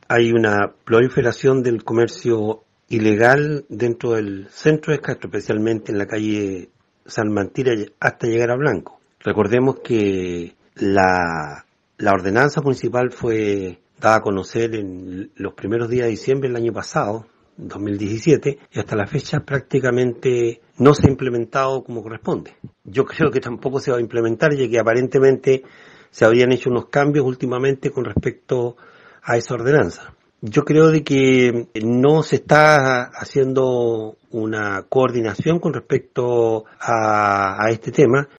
hay una proliferación del comercio ilegal dentro del centro de Castro, especialmente en la calle San Mantira hasta llegar a Blanco. Recordemos que la ordenanza municipal fue dada a conocer en los primeros días de diciembre del año pasado, 2017, y hasta la fecha prácticamente no se ha implementado como corresponde. Yo creo que tampoco se va a implementar, ya que aparentemente se habían hecho unos cambios últimamente con respecto a esa ordenanza. Yo creo de que no se está haciendo una coordinación con respecto a este tema,